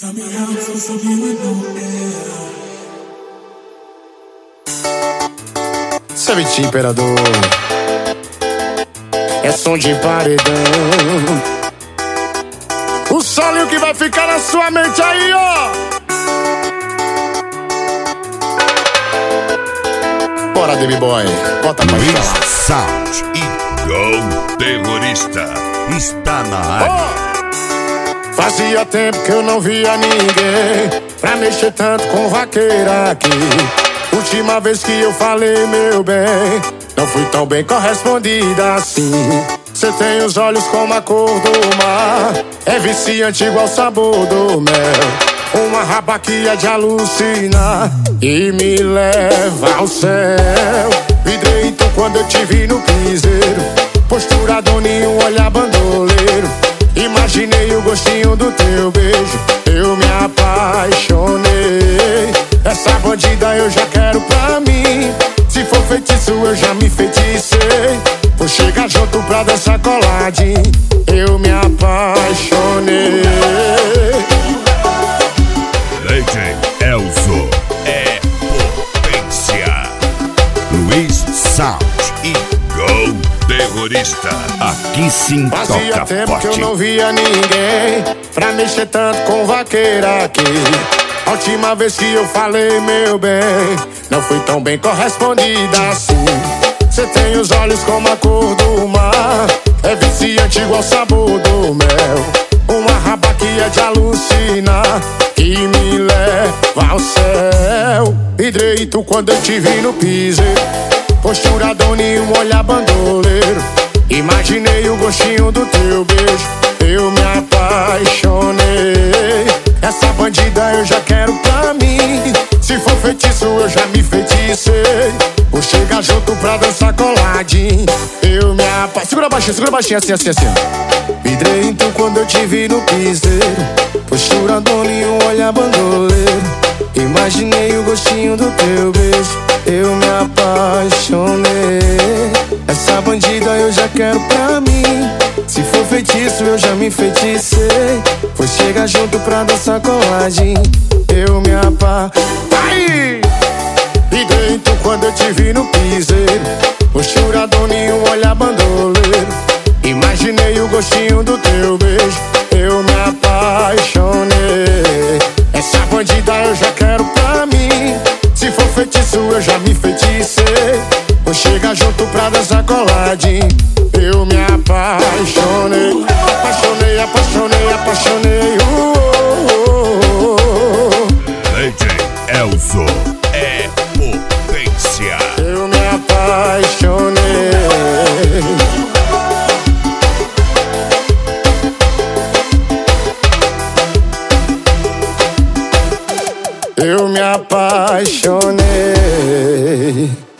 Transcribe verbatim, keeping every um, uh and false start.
Tell me how I'm supposed to be with no air. Sabe, imperador, é som de paredão. O solo que vai ficar na sua mente aí, ó. Bora, Baby Boy, bota pra Luiz falar. Sound e Go Terrorista está na área. Oh! Fazia tempo que eu não via ninguém pra mexer tanto com vaqueira aqui. Última vez que eu falei, meu bem, não fui tão bem correspondida assim. Cê tem os olhos como a cor do mar, é viciante igual o sabor do mel. Uma raba que é de alucinar e me leva ao céu. Vidreito quando eu te vi no piseiro, postura doninho, olhar bandoleiro. Imaginei o gostinho do teu beijo, eu me apaixonei. Essa bandida eu já quero pra mim, se for feitiço eu já me feticei. Vou chegar junto pra dançar coladinho, eu me apaixonei. D J Elzo é potência. Luiz Sound e Go Terrorista. Aqui sim Fazia toca tempo forte. que eu não via ninguém pra mexer tanto com vaqueira aqui. A última vez que eu falei, meu bem, não fui tão bem correspondida assim. Cê tem os olhos como a cor do mar, é viciante igual o sabor do mel. Uma raba que é de alucinar e me leva ao céu. Vidreito quando eu te vi no piseiro, postura doninho, olhar bandoleiro. Imaginei o gostinho do teu beijo, eu me apaixonei. Essa bandida eu já quero pra mim, se for feitiço eu já me feticei. Vou chegar junto pra dançar coladinho, eu me apaixonei. Segura baixinho, segura baixinho, assim, assim, assim. Vidreito quando eu te vi no piseiro, postura doninho, olhar bandoleiro. Imaginei o gostinho do teu beijo, eu me apaixonei. Essa bandida eu já quero pra mim, se for feitiço eu já me feticei. Vou chegar junto pra dançar coladinho, eu me apaixonei. E dentro quando eu te vi no piseiro, postura doninho, olhar bandoleiro. Imaginei o gostinho do teu beijo, eu me apaixonei. Essa bandida eu já quero pra mim, se for feitiço eu já me feticei. Vou chegar junto pra dançar coladinho, eu me apaixonei. Apaixonei, apaixonei, apaixonei. uh, uh, uh, uh. D J Elzo é potência. Eu me apaixonei. Eu me apaixonei.